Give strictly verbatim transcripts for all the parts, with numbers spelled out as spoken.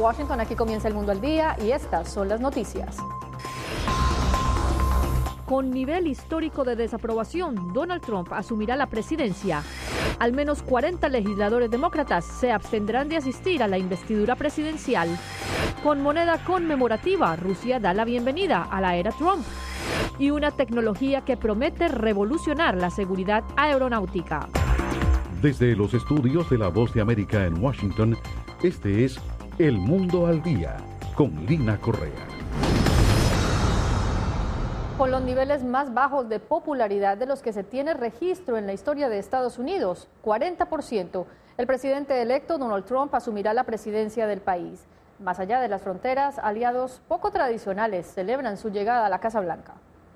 Washington, aquí comienza El Mundo al Día y estas son las noticias. Con nivel histórico de desaprobación, Donald Trump asumirá la presidencia. Al menos cuarenta legisladores demócratas se abstendrán de asistir a la investidura presidencial. Con moneda conmemorativa, Rusia da la bienvenida a la era Trump. Y una tecnología que promete revolucionar la seguridad aeronáutica. Desde los estudios de La Voz de América en Washington, este es El Mundo al Día, con Lina Correa. Con los niveles más bajos de popularidad de los que se tiene registro en la historia de Estados Unidos, cuarenta por ciento, el presidente electo Donald Trump asumirá la presidencia del país. Más allá de las fronteras, aliados poco tradicionales celebran su llegada a la Casa Blanca.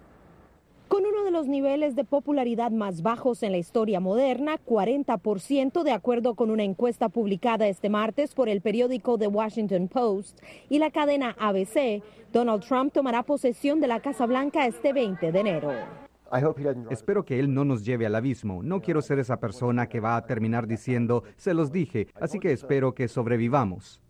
Con uno de los niveles de popularidad más bajos en la historia moderna, cuarenta por ciento de acuerdo con una encuesta publicada este martes por el periódico The Washington Post y la cadena A B C, Donald Trump tomará posesión de la Casa Blanca este veinte de enero. Espero que él no nos lleve al abismo. No quiero ser esa persona que va a terminar diciendo, se los dije, así que espero que sobrevivamos.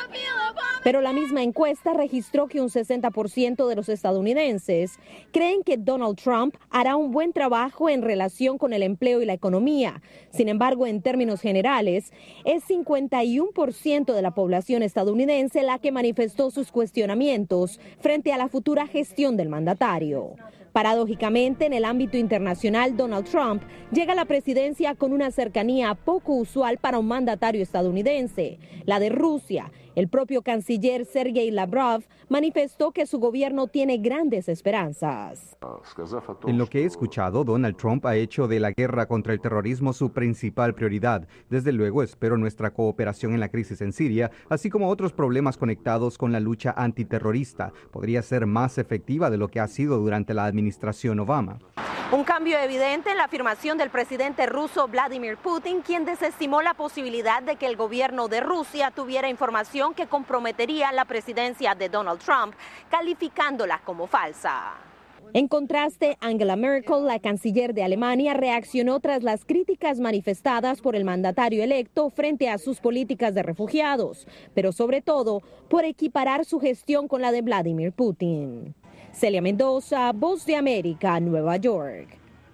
Pero la misma encuesta registró que un sesenta por ciento de los estadounidenses creen que Donald Trump hará un buen trabajo en relación con el empleo y la economía. Sin embargo, en términos generales, es cincuenta y uno por ciento de la población estadounidense la que manifestó sus cuestionamientos frente a la futura gestión del mandatario. Paradójicamente, en el ámbito internacional, Donald Trump llega a la presidencia con una cercanía poco usual para un mandatario estadounidense, la de Rusia. El propio canciller Sergei Lavrov manifestó que su gobierno tiene grandes esperanzas. En lo que he escuchado, Donald Trump ha hecho de la guerra contra el terrorismo su principal prioridad. Desde luego, espero nuestra cooperación en la crisis en Siria, así como otros problemas conectados con la lucha antiterrorista. Podría ser más efectiva de lo que ha sido durante la administración Obama. Un cambio evidente en la afirmación del presidente ruso Vladimir Putin, quien desestimó la posibilidad de que el gobierno de Rusia tuviera información que comprometería la presidencia de Donald Trump, calificándola como falsa. En contraste, Angela Merkel, la canciller de Alemania, reaccionó tras las críticas manifestadas por el mandatario electo frente a sus políticas de refugiados, pero sobre todo por equiparar su gestión con la de Vladimir Putin. Celia Mendoza, Voz de América, Nueva York.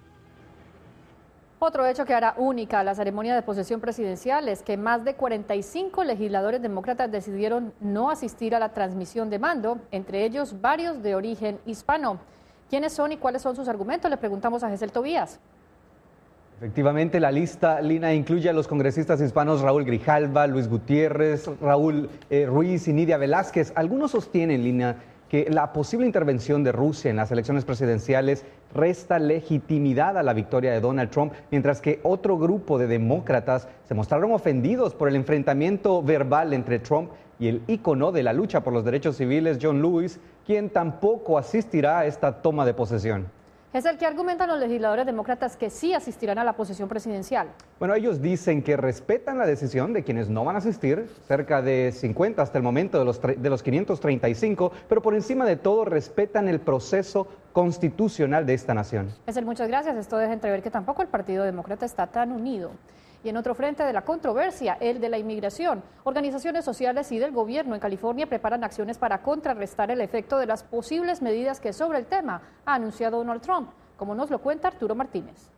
Otro hecho que hará única la ceremonia de posesión presidencial es que más de cuarenta y cinco legisladores demócratas decidieron no asistir a la transmisión de mando, entre ellos varios de origen hispano. ¿Quiénes son y cuáles son sus argumentos? Le preguntamos a Gesel Tobías. Efectivamente, la lista, Lina, incluye a los congresistas hispanos Raúl Grijalva, Luis Gutiérrez, Raúl eh, Ruiz y Nidia Velázquez. Algunos sostienen, Lina, que la posible intervención de Rusia en las elecciones presidenciales resta legitimidad a la victoria de Donald Trump, mientras que otro grupo de demócratas se mostraron ofendidos por el enfrentamiento verbal entre Trump y el ícono de la lucha por los derechos civiles, John Lewis, quien tampoco asistirá a esta toma de posesión. Es el que argumentan los legisladores demócratas que sí asistirán a la posesión presidencial. Bueno, ellos dicen que respetan la decisión de quienes no van a asistir, cerca de cincuenta hasta el momento de los, de los quinientos treinta y cinco, pero por encima de todo respetan el proceso constitucional de esta nación. Es el muchas gracias. Esto deja entrever que tampoco el Partido Demócrata está tan unido. Y en otro frente de la controversia, el de la inmigración, organizaciones sociales y del gobierno en California preparan acciones para contrarrestar el efecto de las posibles medidas que sobre el tema ha anunciado Donald Trump, como nos lo cuenta Arturo Martínez.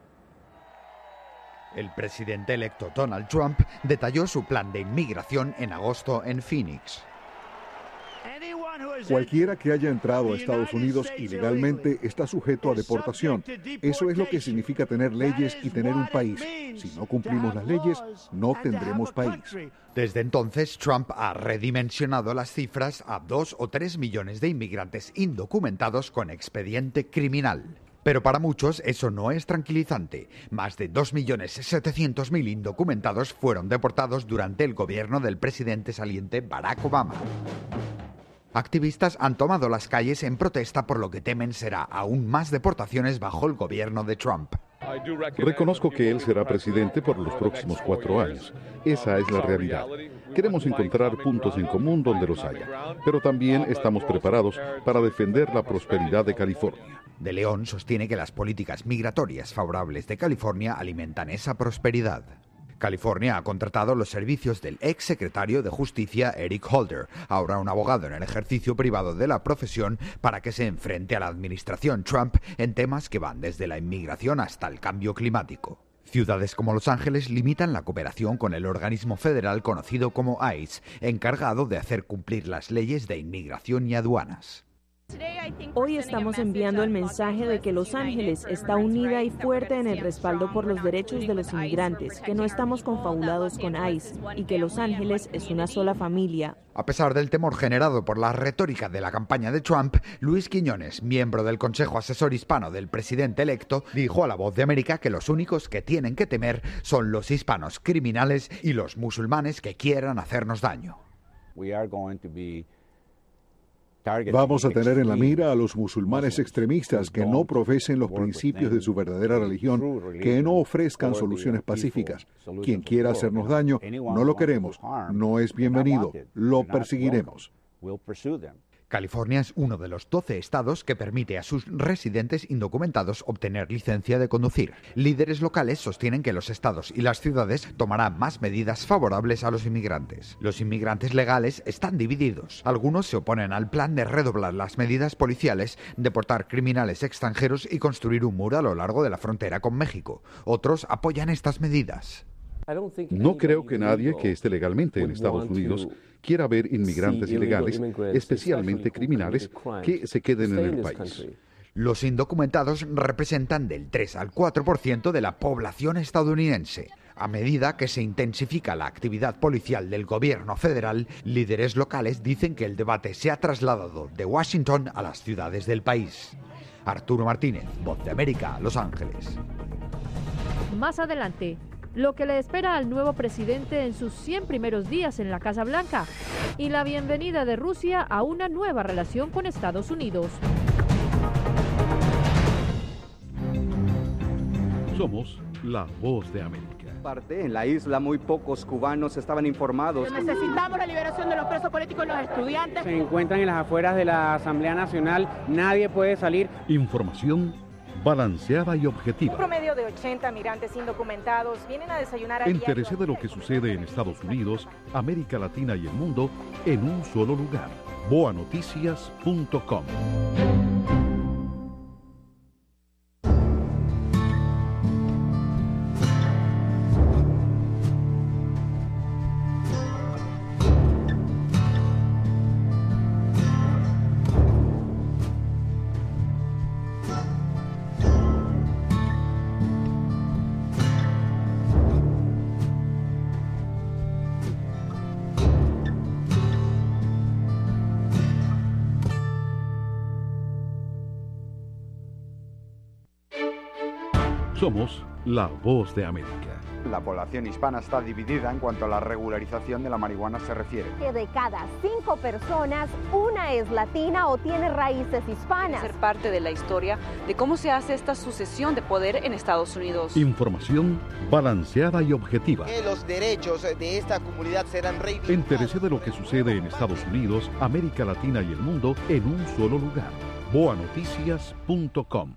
El presidente electo Donald Trump detalló su plan de inmigración en agosto en Phoenix. Cualquiera que haya entrado a Estados Unidos ilegalmente está sujeto a deportación. Eso es lo que significa tener leyes y tener un país. Si no cumplimos las leyes, no tendremos país. Desde entonces, Trump ha redimensionado las cifras a dos o tres millones de inmigrantes indocumentados con expediente criminal. Pero para muchos eso no es tranquilizante. Más de dos millones setecientos mil indocumentados fueron deportados durante el gobierno del presidente saliente Barack Obama. Activistas han tomado las calles en protesta por lo que temen será aún más deportaciones bajo el gobierno de Trump. Reconozco que él será presidente por los próximos cuatro años. Esa es la realidad. Queremos encontrar puntos en común donde los haya, pero también estamos preparados para defender la prosperidad de California. De León sostiene que las políticas migratorias favorables de California alimentan esa prosperidad. California ha contratado los servicios del ex secretario de Justicia Eric Holder, ahora un abogado en el ejercicio privado de la profesión, para que se enfrente a la administración Trump en temas que van desde la inmigración hasta el cambio climático. Ciudades como Los Ángeles limitan la cooperación con el organismo federal conocido como ICE, encargado de hacer cumplir las leyes de inmigración y aduanas. Hoy estamos enviando el mensaje de que Los Ángeles está unida y fuerte en el respaldo por los derechos de los inmigrantes, que no estamos confabulados con ICE y que Los Ángeles es una sola familia. A pesar del temor generado por la retórica de la campaña de Trump, Luis Quiñones, miembro del Consejo Asesor Hispano del presidente electo, dijo a La Voz de América que los únicos que tienen que temer son los hispanos criminales y los musulmanes que quieran hacernos daño. Vamos a tener en la mira a los musulmanes extremistas que no profesen los principios de su verdadera religión, que no ofrezcan soluciones pacíficas. Quien quiera hacernos daño, no lo queremos, no es bienvenido, lo perseguiremos. California es uno de los doce estados que permite a sus residentes indocumentados obtener licencia de conducir. Líderes locales sostienen que los estados y las ciudades tomarán más medidas favorables a los inmigrantes. Los inmigrantes legales están divididos. Algunos se oponen al plan de redoblar las medidas policiales, deportar criminales extranjeros y construir un muro a lo largo de la frontera con México. Otros apoyan estas medidas. No creo que nadie que esté legalmente en Estados Unidos quiera ver inmigrantes ilegales, especialmente criminales, que se queden en el país. Los indocumentados representan del tres al cuatro por ciento de la población estadounidense. A medida que se intensifica la actividad policial del gobierno federal, líderes locales dicen que el debate se ha trasladado de Washington a las ciudades del país. Arturo Martínez, Voz de América, Los Ángeles. Más adelante, lo que le espera al nuevo presidente en sus cien primeros días en la Casa Blanca y la bienvenida de Rusia a una nueva relación con Estados Unidos. Somos la Voz de América. En la isla muy pocos cubanos estaban informados. Necesitamos la liberación de los presos políticos y los estudiantes. Se encuentran en las afueras de la Asamblea Nacional, nadie puede salir. Información balanceada y objetiva. Un promedio de ochenta migrantes indocumentados vienen a desayunar a Entérese de lo que sucede en Estados Unidos, América Latina y el mundo en un solo lugar. boa noticias punto com. Somos la Voz de América. La población hispana está dividida en cuanto a la regularización de la marihuana se refiere. Que de cada cinco personas, una es latina o tiene raíces hispanas. Ser parte de la historia de cómo se hace esta sucesión de poder en Estados Unidos. Información balanceada y objetiva. Que los derechos de esta comunidad serán reivindicados. Entérese de lo que sucede en Estados Unidos, América Latina y el mundo en un solo lugar. boa noticias punto com.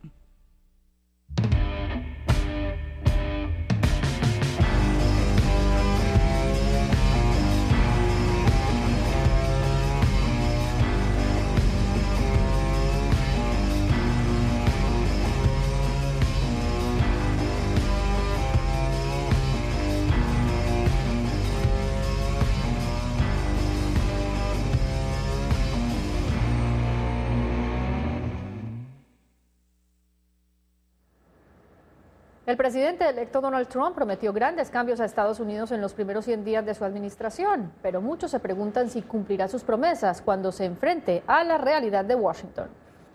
El presidente electo Donald Trump prometió grandes cambios a Estados Unidos en los primeros cien días de su administración, pero muchos se preguntan si cumplirá sus promesas cuando se enfrente a la realidad de Washington.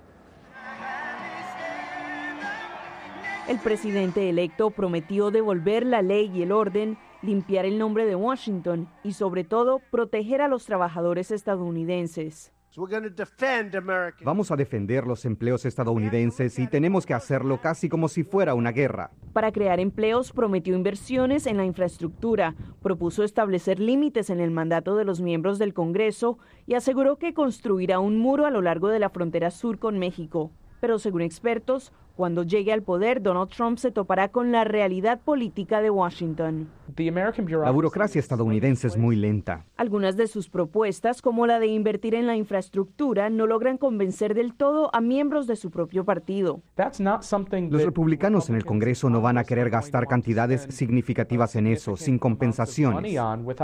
El presidente electo prometió devolver la ley y el orden, limpiar el nombre de Washington y, sobre todo, proteger a los trabajadores estadounidenses. Vamos a defender los empleos estadounidenses y tenemos que hacerlo casi como si fuera una guerra. Para crear empleos, prometió inversiones en la infraestructura, propuso establecer límites en el mandato de los miembros del Congreso y aseguró que construirá un muro a lo largo de la frontera sur con México. Pero según expertos, Cuando llegue al poder, Donald Trump se topará con la realidad política de Washington. La burocracia estadounidense es muy lenta. Algunas de sus propuestas, como la de invertir en la infraestructura, no logran convencer del todo a miembros de su propio partido. Los republicanos en el Congreso no van a querer gastar cantidades significativas en eso, sin compensaciones.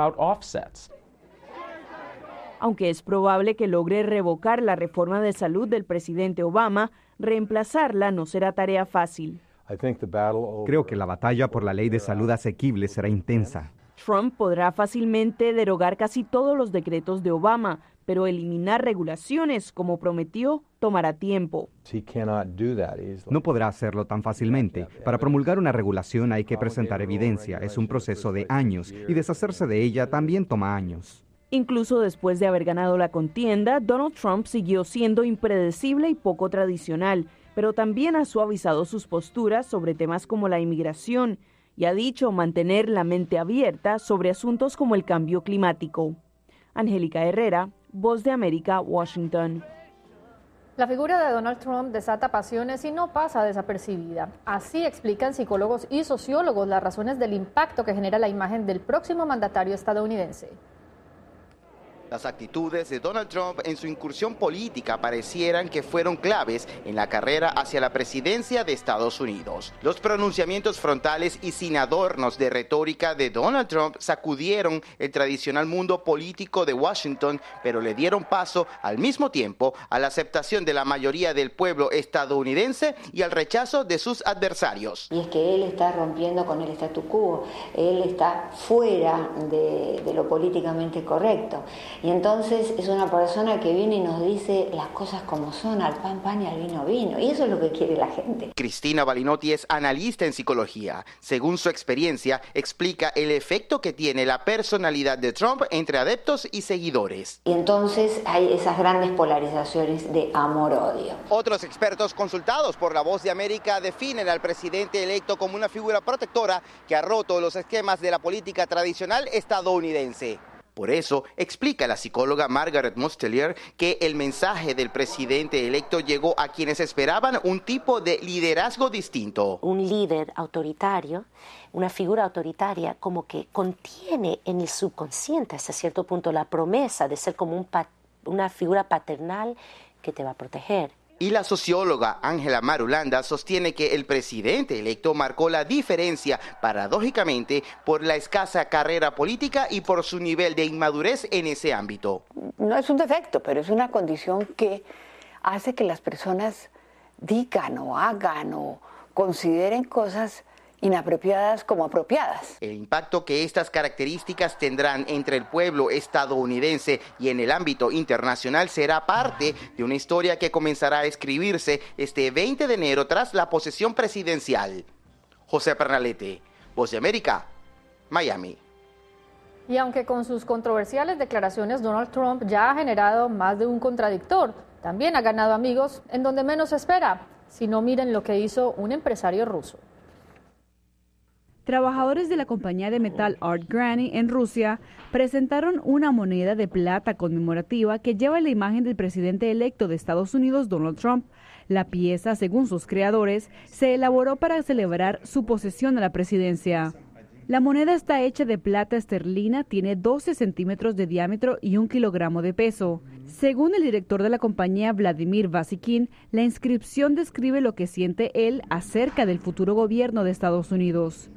Aunque es probable que logre revocar la reforma de salud del presidente Obama, reemplazarla no será tarea fácil. Creo que la batalla por la ley de salud asequible será intensa. Trump podrá fácilmente derogar casi todos los decretos de Obama, pero eliminar regulaciones, como prometió, tomará tiempo. No podrá hacerlo tan fácilmente. Para promulgar una regulación hay que presentar evidencia. Es un proceso de años y deshacerse de ella también toma años. Incluso después de haber ganado la contienda, Donald Trump siguió siendo impredecible y poco tradicional, pero también ha suavizado sus posturas sobre temas como la inmigración y ha dicho mantener la mente abierta sobre asuntos como el cambio climático. Angélica Herrera, Voz de América, Washington. La figura de Donald Trump desata pasiones y no pasa desapercibida. Así explican psicólogos y sociólogos las razones del impacto que genera la imagen del próximo mandatario estadounidense. Las actitudes de Donald Trump en su incursión política parecieran que fueron claves en la carrera hacia la presidencia de Estados Unidos. Los pronunciamientos frontales y sin adornos de retórica de Donald Trump sacudieron el tradicional mundo político de Washington, pero le dieron paso al mismo tiempo a la aceptación de la mayoría del pueblo estadounidense y al rechazo de sus adversarios. Y es que él está rompiendo con el statu quo, él está fuera de, de lo políticamente correcto. Y entonces es una persona que viene y nos dice las cosas como son, al pan pan y al vino vino. Y eso es lo que quiere la gente. Cristina Balinotti es analista en psicología. Según su experiencia, explica el efecto que tiene la personalidad de Trump entre adeptos y seguidores. Y entonces hay esas grandes polarizaciones de amor-odio. Otros expertos consultados por La Voz de América definen al presidente electo como una figura protectora que ha roto los esquemas de la política tradicional estadounidense. Por eso, explica la psicóloga Margaret Mustelier que el mensaje del presidente electo llegó a quienes esperaban un tipo de liderazgo distinto. Un líder autoritario, una figura autoritaria como que contiene en el subconsciente hasta cierto punto la promesa de ser como un pa- una figura paternal que te va a proteger. Y la socióloga Ángela Marulanda sostiene que el presidente electo marcó la diferencia, paradójicamente, por la escasa carrera política y por su nivel de inmadurez en ese ámbito. No es un defecto, pero es una condición que hace que las personas digan o hagan o consideren cosas inapropiadas como apropiadas. El impacto que estas características tendrán entre el pueblo estadounidense y en el ámbito internacional será parte de una historia que comenzará a escribirse este veinte de enero tras la posesión presidencial. José Pernalete, Voz de América, Miami. Y aunque con sus controversiales declaraciones Donald Trump ya ha generado más de un contradictor, también ha ganado amigos en donde menos se espera. Si no, miren lo que hizo un empresario ruso. Trabajadores de la compañía de metal Art Granny en Rusia presentaron una moneda de plata conmemorativa que lleva la imagen del presidente electo de Estados Unidos, Donald Trump. La pieza, según sus creadores, se elaboró para celebrar su posesión a la presidencia. La moneda está hecha de plata esterlina, tiene doce centímetros de diámetro y un kilogramo de peso. Según el director de la compañía, Vladimir Vasikin, la inscripción describe lo que siente él acerca del futuro gobierno de Estados Unidos.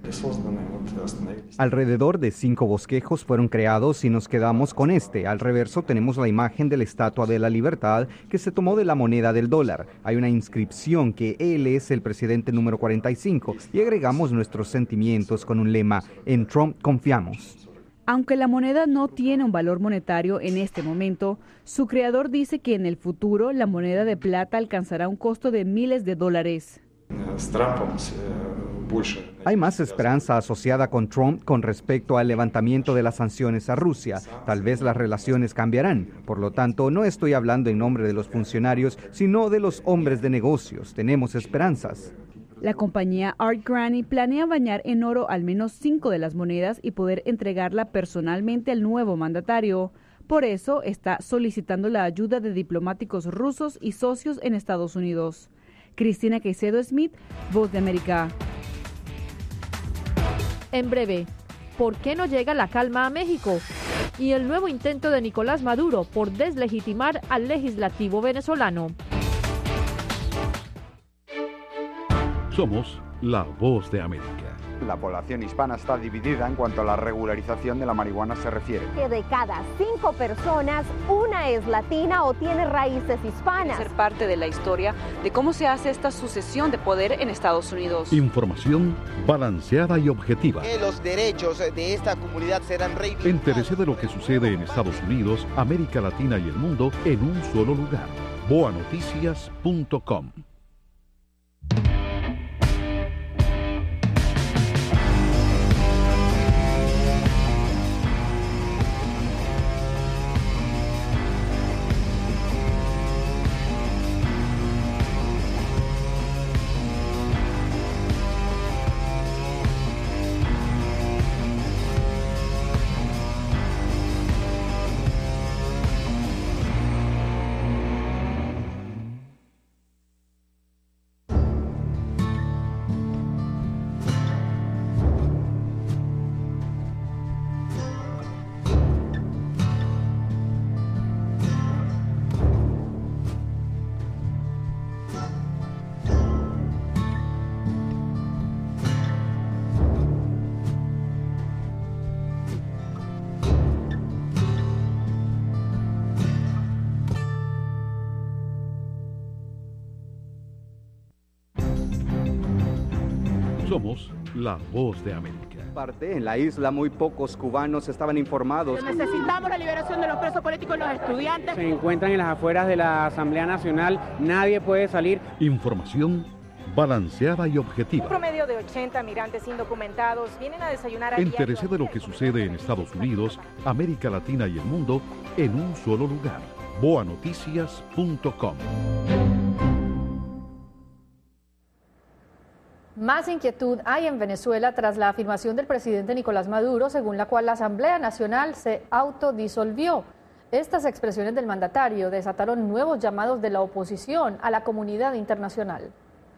Alrededor de cinco bosquejos fueron creados y nos quedamos con este. Al reverso tenemos la imagen de la Estatua de la Libertad que se tomó de la moneda del dólar. Hay una inscripción que él es el presidente número cuarenta y cinco y agregamos nuestros sentimientos con un lema: en Trump confiamos. Aunque la moneda no tiene un valor monetario en este momento, su creador dice que en el futuro la moneda de plata alcanzará un costo de miles de dólares. Hay más esperanza asociada con Trump con respecto al levantamiento de las sanciones a Rusia. Tal vez las relaciones cambiarán. Por lo tanto, no estoy hablando en nombre de los funcionarios, sino de los hombres de negocios. Tenemos esperanzas. La compañía Art Granny planea bañar en oro al menos cinco de las monedas y poder entregarla personalmente al nuevo mandatario. Por eso está solicitando la ayuda de diplomáticos rusos y socios en Estados Unidos. Cristina Caicedo Smith, Voz de América. En breve, ¿por qué no llega la calma a México? Y el nuevo intento de Nicolás Maduro por deslegitimar al legislativo venezolano. Somos la Voz de América. La población hispana está dividida en cuanto a la regularización de la marihuana se refiere. Que de cada cinco personas, una es latina o tiene raíces hispanas. Ser parte de la historia de cómo se hace esta sucesión de poder en Estados Unidos. Información balanceada y objetiva. Que los derechos de esta comunidad serán reivindicados. Entérese de lo que sucede en Estados Unidos, América Latina y el mundo en un solo lugar. boa noticias punto com. Somos la Voz de América. Parte en la isla muy pocos cubanos estaban informados. Necesitamos la liberación de los presos políticos y los estudiantes. Se encuentran en las afueras de la Asamblea Nacional, nadie puede salir. Información balanceada y objetiva. Un promedio de ochenta migrantes indocumentados vienen a desayunar a Entérese de lo que sucede en Estados Unidos, América Latina y el mundo en un solo lugar. boa noticias punto com. Más inquietud hay en Venezuela tras la afirmación del presidente Nicolás Maduro, según la cual la Asamblea Nacional se autodisolvió. Estas expresiones del mandatario desataron nuevos llamados de la oposición a la comunidad internacional.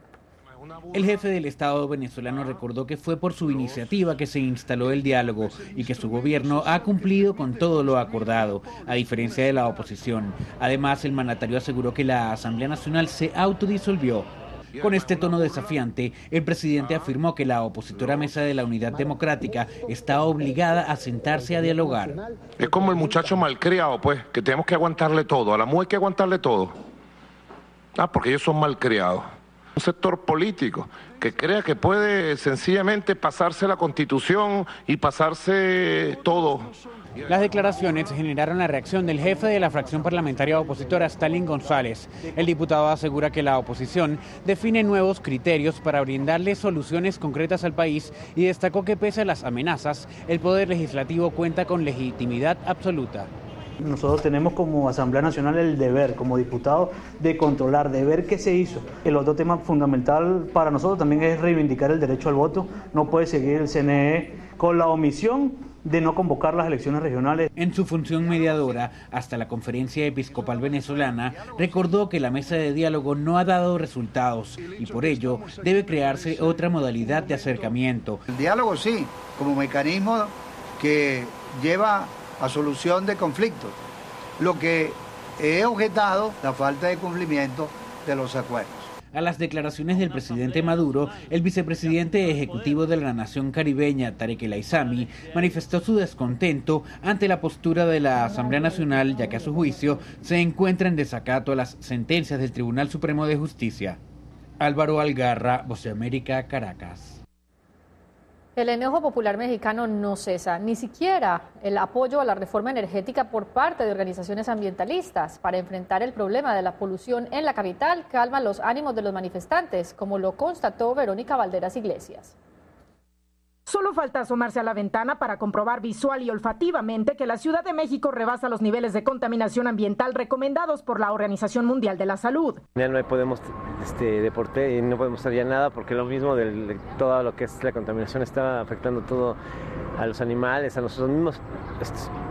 El jefe del Estado venezolano recordó que fue por su iniciativa que se instaló el diálogo y que su gobierno ha cumplido con todo lo acordado, a diferencia de la oposición. Además, el mandatario aseguró que la Asamblea Nacional se autodisolvió. Con este tono desafiante, el presidente afirmó que la opositora Mesa de la Unidad Democrática está obligada a sentarse a dialogar. Es como el muchacho malcriado, pues, que tenemos que aguantarle todo. A la mujer hay que aguantarle todo. Ah, porque ellos son malcriados. Un sector político que crea que puede sencillamente pasarse la Constitución y pasarse todo. Las declaraciones generaron la reacción del jefe de la fracción parlamentaria opositora, Stalin González. El diputado asegura que la oposición define nuevos criterios para brindarle soluciones concretas al país y destacó que pese a las amenazas, el Poder Legislativo cuenta con legitimidad absoluta. Nosotros tenemos como Asamblea Nacional el deber, como diputados, de controlar, de ver qué se hizo. El otro tema fundamental para nosotros también es reivindicar el derecho al voto. No puede seguir el C N E con la omisión de no convocar las elecciones regionales. En su función mediadora, hasta la Conferencia Episcopal Venezolana, recordó que la mesa de diálogo no ha dado resultados y por ello debe crearse otra modalidad de acercamiento. El diálogo sí, como mecanismo que lleva a solución de conflictos. Lo que he objetado, la falta de cumplimiento de los acuerdos. A las declaraciones del presidente Maduro, el vicepresidente ejecutivo de la nación caribeña, Tarek El Aissami, manifestó su descontento ante la postura de la Asamblea Nacional, ya que a su juicio se encuentra en desacato a las sentencias del Tribunal Supremo de Justicia. Álvaro Algarra, Voz de América, Caracas. El enojo popular mexicano no cesa, ni siquiera el apoyo a la reforma energética por parte de organizaciones ambientalistas para enfrentar el problema de la polución en la capital calma los ánimos de los manifestantes, como lo constató Verónica Valderas Iglesias. Solo falta asomarse a la ventana para comprobar visual y olfativamente que la Ciudad de México rebasa los niveles de contaminación ambiental recomendados por la Organización Mundial de la Salud. Ya no podemos este, deporte y no podemos hacer ya nada porque lo mismo de, de todo lo que es la contaminación está afectando todo a los animales, a nosotros mismos.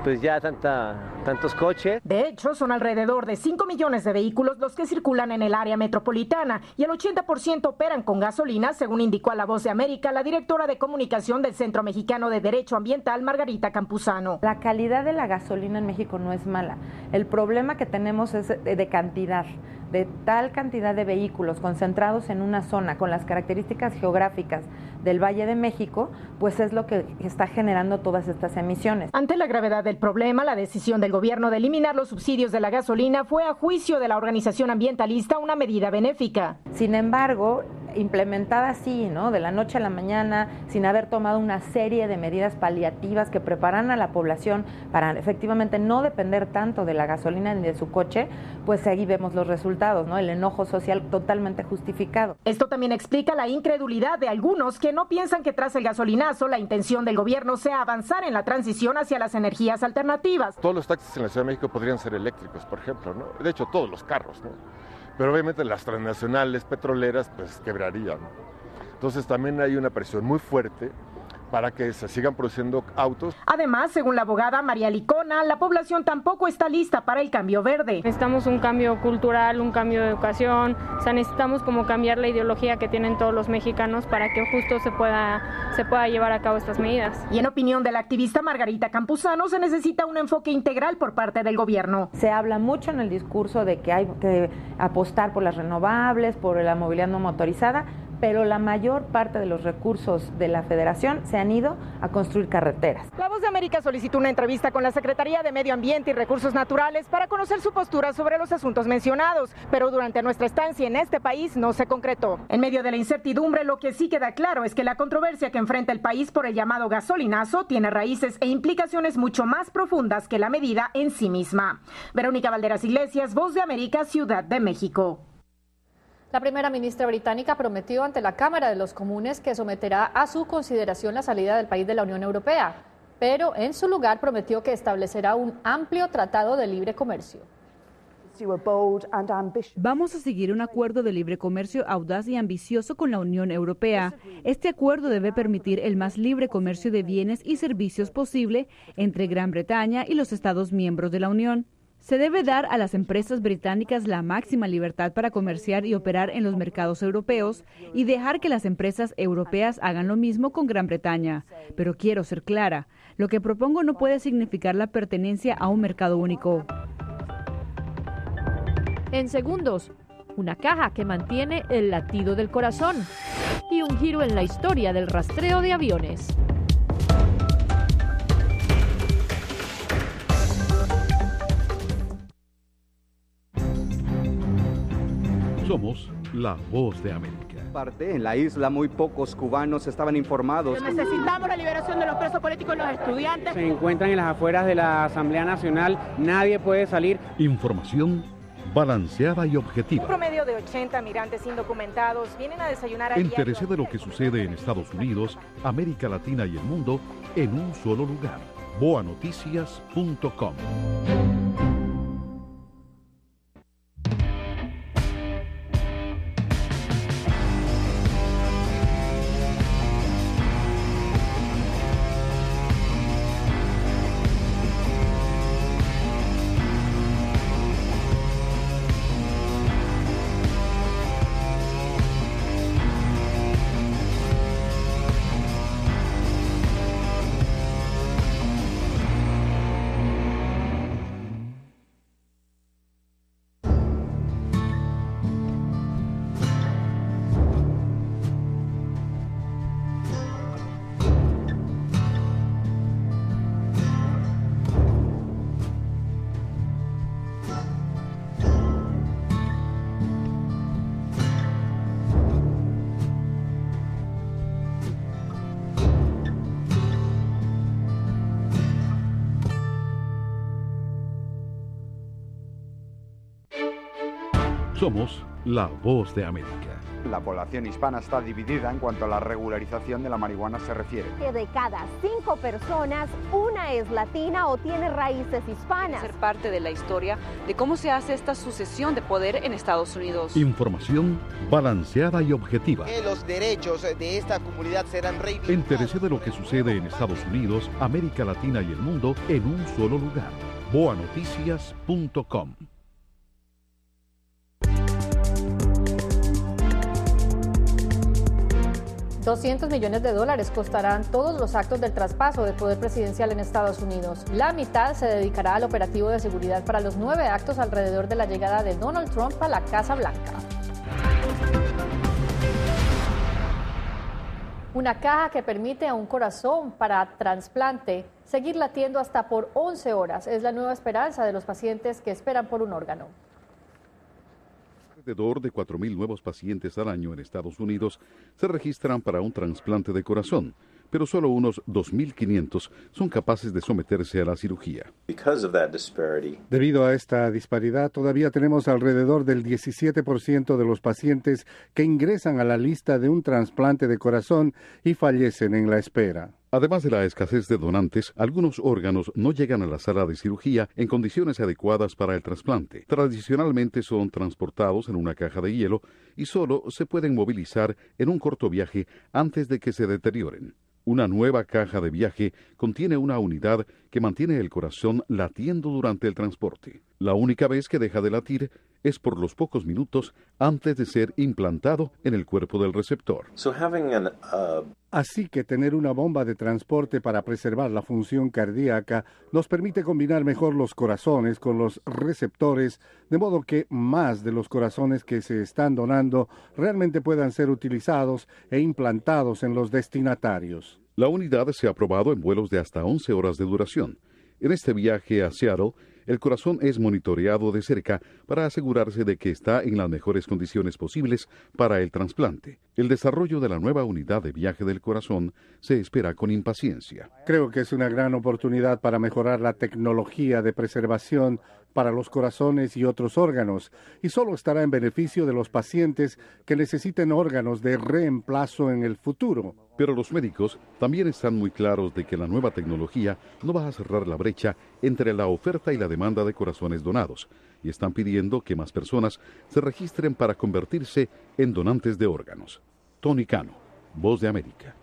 pues ya tanta, tantos coches. De hecho, son alrededor de cinco millones de vehículos los que circulan en el área metropolitana y el ochenta por ciento operan con gasolina, según indicó a La Voz de América la directora de comunicación del Centro Mexicano de Derecho Ambiental, Margarita Campuzano. La calidad de la gasolina en México no es mala. El problema que tenemos es de cantidad. De tal cantidad de vehículos concentrados en una zona con las características geográficas del Valle de México, pues es lo que está generando todas estas emisiones. Ante la gravedad del problema, la decisión del gobierno de eliminar los subsidios de la gasolina fue, a juicio de la organización ambientalista, una medida benéfica. Sin embargo, implementada así, ¿no?, de la noche a la mañana, sin haber tomado una serie de medidas paliativas que preparan a la población para efectivamente no depender tanto de la gasolina ni de su coche, pues ahí vemos los resultados, ¿no? El enojo social totalmente justificado. Esto también explica la incredulidad de algunos que no piensan que tras el gasolinazo la intención del gobierno sea avanzar en la transición hacia las energías alternativas. Todos los taxis en la Ciudad de México podrían ser eléctricos, por ejemplo, ¿no? De hecho, todos los carros, ¿no? Pero obviamente las transnacionales petroleras pues quebrarían. Entonces también hay una presión muy fuerte para que se sigan produciendo autos. Además, según la abogada María Licona, la población tampoco está lista para el cambio verde. Necesitamos un cambio cultural, un cambio de educación, o sea, necesitamos como cambiar la ideología que tienen todos los mexicanos para que justo se pueda, se pueda llevar a cabo estas medidas. Y en opinión de la activista Margarita Campuzano, se necesita un enfoque integral por parte del gobierno. Se habla mucho en el discurso de que hay que apostar por las renovables, por la movilidad no motorizada, pero la mayor parte de los recursos de la federación se han ido a construir carreteras. La Voz de América solicitó una entrevista con la Secretaría de Medio Ambiente y Recursos Naturales para conocer su postura sobre los asuntos mencionados, pero durante nuestra estancia en este país no se concretó. En medio de la incertidumbre, lo que sí queda claro es que la controversia que enfrenta el país por el llamado gasolinazo tiene raíces e implicaciones mucho más profundas que la medida en sí misma. Verónica Valderas Iglesias, Voz de América, Ciudad de México. La primera ministra británica prometió ante la Cámara de los Comunes que someterá a su consideración la salida del país de la Unión Europea, pero en su lugar prometió que establecerá un amplio tratado de libre comercio. Vamos a seguir un acuerdo de libre comercio audaz y ambicioso con la Unión Europea. Este acuerdo debe permitir el más libre comercio de bienes y servicios posible entre Gran Bretaña y los Estados miembros de la Unión. Se debe dar a las empresas británicas la máxima libertad para comerciar y operar en los mercados europeos y dejar que las empresas europeas hagan lo mismo con Gran Bretaña. Pero quiero ser clara, lo que propongo no puede significar la pertenencia a un mercado único. En segundos, una caja que mantiene el latido del corazón y un giro en la historia del rastreo de aviones. Somos la Voz de América. Parte en la isla muy pocos cubanos estaban informados. Necesitamos la liberación de los presos políticos y los estudiantes. Se encuentran en las afueras de la Asamblea Nacional, nadie puede salir. Información balanceada y objetiva. Un promedio de ochenta migrantes indocumentados vienen a desayunar a Entérese de lo que sucede en Estados Unidos, América Latina y el mundo en un solo lugar. boa noticias punto com. Somos la Voz de América. La población hispana está dividida en cuanto a la regularización de la marihuana se refiere. Que de cada cinco personas, una es latina o tiene raíces hispanas. Ser parte de la historia de cómo se hace esta sucesión de poder en Estados Unidos. Información balanceada y objetiva. Que los derechos de esta comunidad serán reivindicados. Entérese de lo que sucede en Estados Unidos, América Latina y el mundo en un solo lugar. boa noticias punto com. doscientos millones de dólares costarán todos los actos del traspaso de poder presidencial en Estados Unidos. La mitad se dedicará al operativo de seguridad para los nueve actos alrededor de la llegada de Donald Trump a la Casa Blanca. Una caja que permite a un corazón para trasplante seguir latiendo hasta por once horas. Es la nueva esperanza de los pacientes que esperan por un órgano. Alrededor de cuatro mil nuevos pacientes al año en Estados Unidos se registran para un trasplante de corazón, pero solo unos dos mil quinientos son capaces de someterse a la cirugía. Debido a esta disparidad, todavía tenemos alrededor del diecisiete por ciento de los pacientes que ingresan a la lista de un trasplante de corazón y fallecen en la espera. Además de la escasez de donantes, algunos órganos no llegan a la sala de cirugía en condiciones adecuadas para el trasplante. Tradicionalmente son transportados en una caja de hielo y solo se pueden movilizar en un corto viaje antes de que se deterioren. Una nueva caja de viaje contiene una unidad que mantiene el corazón latiendo durante el transporte. La única vez que deja de latir es por los pocos minutos antes de ser implantado en el cuerpo del receptor. So having an, uh... Así que tener una bomba de transporte para preservar la función cardíaca nos permite combinar mejor los corazones con los receptores, de modo que más de los corazones que se están donando realmente puedan ser utilizados e implantados en los destinatarios. La unidad se ha probado en vuelos de hasta once horas de duración. En este viaje a Seattle, el corazón es monitoreado de cerca para asegurarse de que está en las mejores condiciones posibles para el trasplante. El desarrollo de la nueva unidad de viaje del corazón se espera con impaciencia. Creo que es una gran oportunidad para mejorar la tecnología de preservación para los corazones y otros órganos, y solo estará en beneficio de los pacientes que necesiten órganos de reemplazo en el futuro. Pero los médicos también están muy claros de que la nueva tecnología no va a cerrar la brecha entre la oferta y la demanda de corazones donados, y están pidiendo que más personas se registren para convertirse en donantes de órganos. Tony Cano, Voz de América.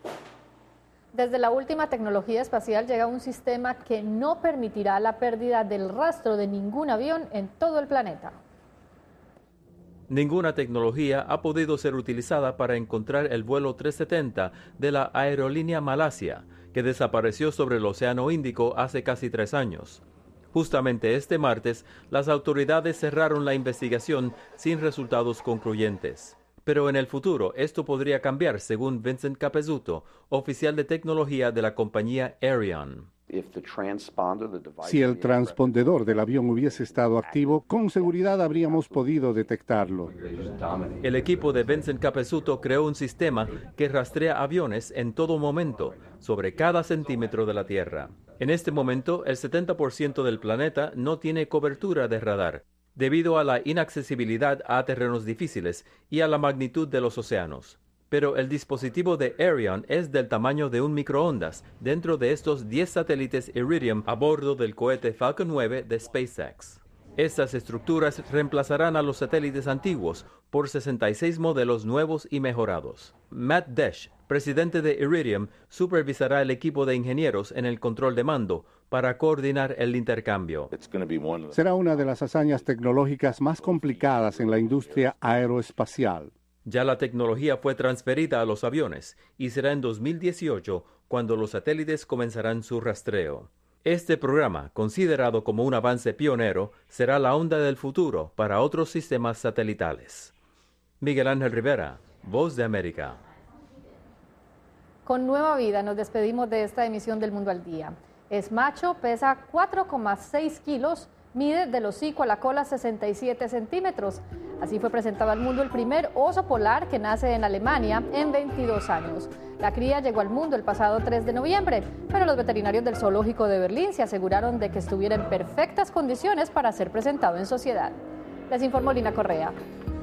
Desde la última tecnología espacial llega un sistema que no permitirá la pérdida del rastro de ningún avión en todo el planeta. Ninguna tecnología ha podido ser utilizada para encontrar el vuelo trescientos setenta de la aerolínea Malasia, que desapareció sobre el Océano Índico hace casi tres años. Justamente este martes, las autoridades cerraron la investigación sin resultados concluyentes. Pero en el futuro esto podría cambiar, según Vincent Capezzuto, oficial de tecnología de la compañía Ariane. Si el transpondedor del avión hubiese estado activo, con seguridad habríamos podido detectarlo. El equipo de Vincent Capezzuto creó un sistema que rastrea aviones en todo momento, sobre cada centímetro de la Tierra. En este momento, el setenta por ciento del planeta no tiene cobertura de radar, debido a la inaccesibilidad a terrenos difíciles y a la magnitud de los océanos. Pero el dispositivo de Ariane es del tamaño de un microondas dentro de estos diez satélites Iridium a bordo del cohete Falcon nueve de SpaceX. Estas estructuras reemplazarán a los satélites antiguos por sesenta y seis modelos nuevos y mejorados. Matt Desch, presidente de Iridium, supervisará el equipo de ingenieros en el control de mando para coordinar el intercambio. Será una de las hazañas tecnológicas más complicadas en la industria aeroespacial. Ya la tecnología fue transferida a los aviones y será en dos mil dieciocho cuando los satélites comenzarán su rastreo. Este programa, considerado como un avance pionero, será la onda del futuro para otros sistemas satelitales. Miguel Ángel Rivera, Voz de América. Con nueva vida nos despedimos de esta emisión del Mundo al Día. Es macho, pesa cuatro coma seis kilos, mide del hocico a la cola sesenta y siete centímetros. Así fue presentado al mundo el primer oso polar que nace en Alemania en veintidós años. La cría llegó al mundo el pasado tres de noviembre, pero los veterinarios del zoológico de Berlín se aseguraron de que estuviera en perfectas condiciones para ser presentado en sociedad. Les informó Lina Correa.